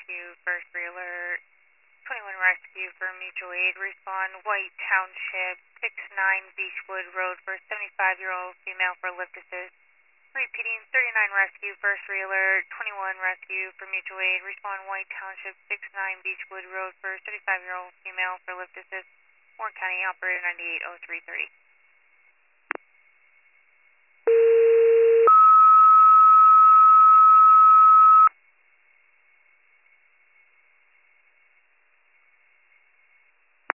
Rescue, first re-alert. 21 Rescue for mutual aid. Respond White Township, 69 Beechwood Road for 75-year-old female for lift assist. Repeating, 39 Rescue, first re-alert. 21 Rescue for mutual aid. Respond White Township, 69 Beechwood Road for 75-year-old female for lift assist. Warren County, operator 980330.